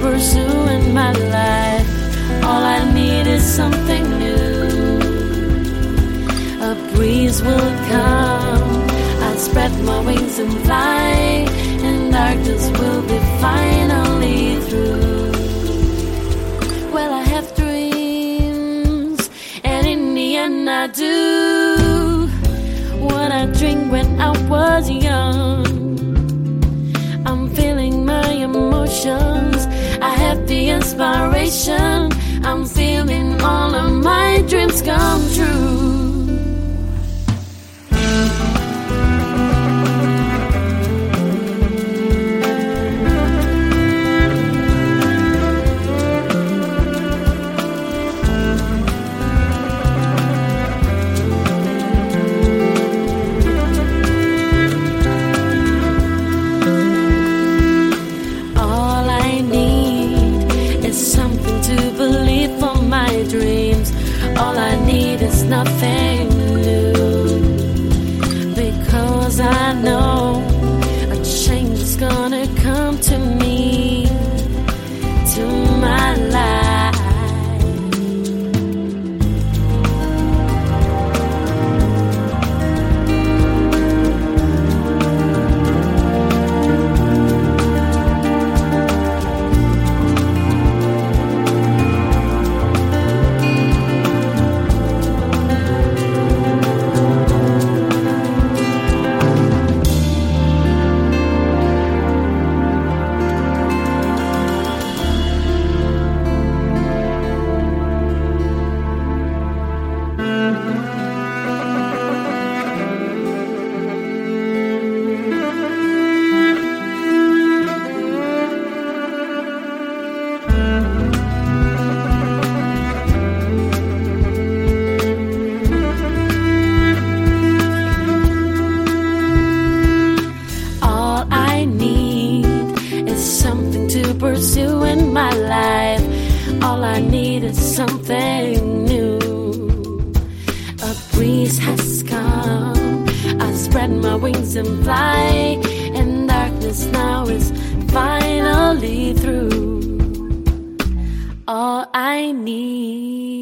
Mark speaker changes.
Speaker 1: pursue in my life. All I need is something new. A breeze will come, I'll spread my wings and fly, and darkness will be finally through. Well, I have dreams, and in the end I do what I dreamed when I was young. I'm feeling my emotions, I have the inspiration, I'm feeling all of my dreams come true. Dreams, all I need is nothing new, because I know a change is gonna come to me, to my life. Pursue in my life. All I need is something new. A breeze has come, I spread my wings and fly, and darkness now is finally through. All I need